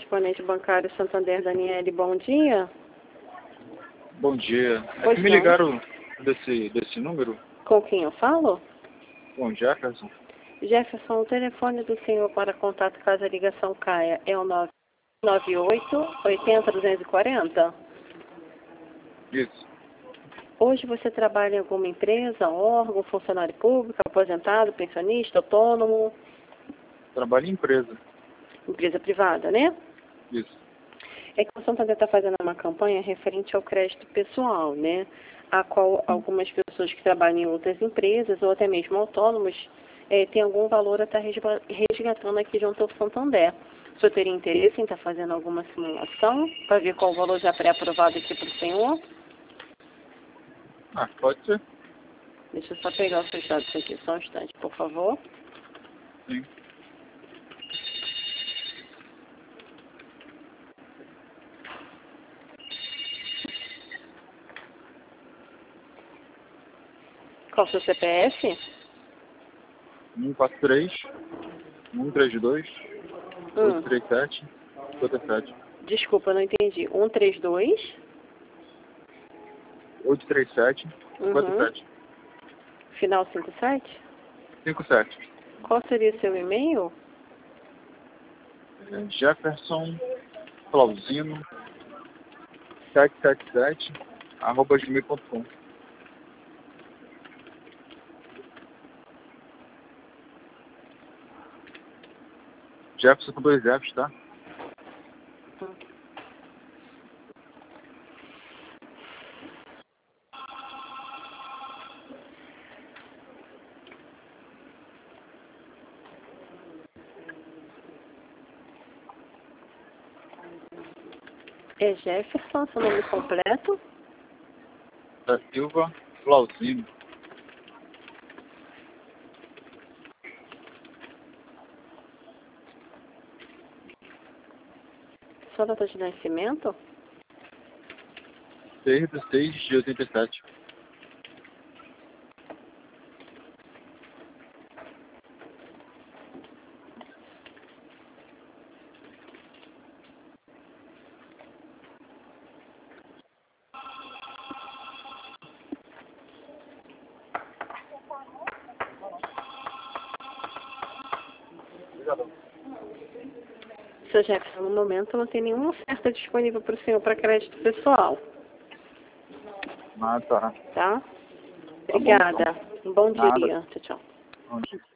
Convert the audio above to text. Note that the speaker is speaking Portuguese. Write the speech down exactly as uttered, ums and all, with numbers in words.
correspondente bancário Santander, Daniele, bom dia. Bom dia. É Pois que me não. ligaram desse, desse número? Com quem eu falo? Com o Jefferson? Jefferson, o telefone do senhor para contato caso a ligação caia é o nove nove oito, oito zero, dois quatro zero? Isso. Hoje você trabalha em alguma empresa, órgão, funcionário público, aposentado, pensionista, autônomo? Trabalho em empresa. Empresa privada, né? Isso. É que o Santander está fazendo uma campanha referente ao crédito pessoal, né? A qual algumas pessoas que trabalham em outras empresas ou até mesmo autônomos eh, têm algum valor a estar resgatando aqui junto ao Santander. O senhor teria interesse em estar fazendo alguma simulação para ver qual o valor já pré-aprovado aqui para o senhor? Ah, pode ser? Deixa eu só pegar os seus dados aqui, só um instante, por favor. Sim. Qual o seu C P F? um quatro três, um três dois, Hum. oito três sete, cinquenta e sete. Desculpa, não entendi. um três dois? oito três sete, cinquenta e sete. Final cinquenta e sete? cinquenta e sete. Qual seria o seu e-mail? É Jefferson Flauzino sete sete sete arroba gmail ponto com. Jefferson com dois Fs, tá? Hum. É Jefferson, seu nome completo? Da Silva Flauzino. Sua data de nascimento? seis de seis de oitenta e sete. Seu Jefferson, no momento não tem nenhuma oferta disponível para o senhor para crédito pessoal. Ah, tá. Tá? Tá bom, Obrigada. então. Um bom Nada. dia. Tchau, tchau. Bom dia.